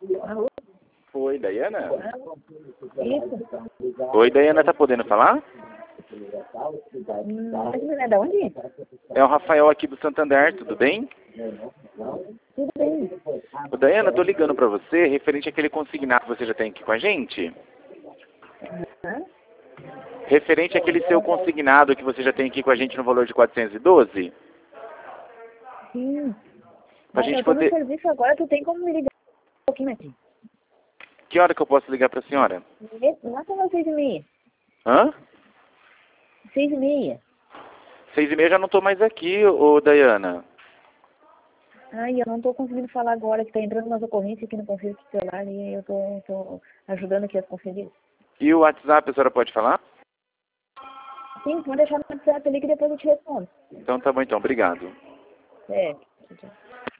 Alô? Oi, Dayana? Isso? Oi, Dayana, tá podendo falar? Mas não é da onde? É o Rafael aqui do Santander, tudo bem? Tudo bem. Ô, Dayana, tô ligando pra você referente àquele consignado que você já tem aqui com a gente. Hã? Referente àquele seu consignado que você já tem aqui com a gente no valor de 412. Sim. Pra Mas gente eu tô no poder... serviço agora, tu tem como me ligar um pouquinho aqui? Que hora que eu posso ligar pra senhora? Lá são as 6h30. Hã? 6h30. 6h30 já não tô mais aqui, ô Dayana. Ai, eu não tô conseguindo falar agora, que tá entrando umas ocorrências aqui no conselho tutelar e eu tô ajudando aqui as conselheiras. E o WhatsApp a senhora pode falar? Sim, pode deixar no WhatsApp ali que depois eu te respondo. Então tá bom então, obrigado. É.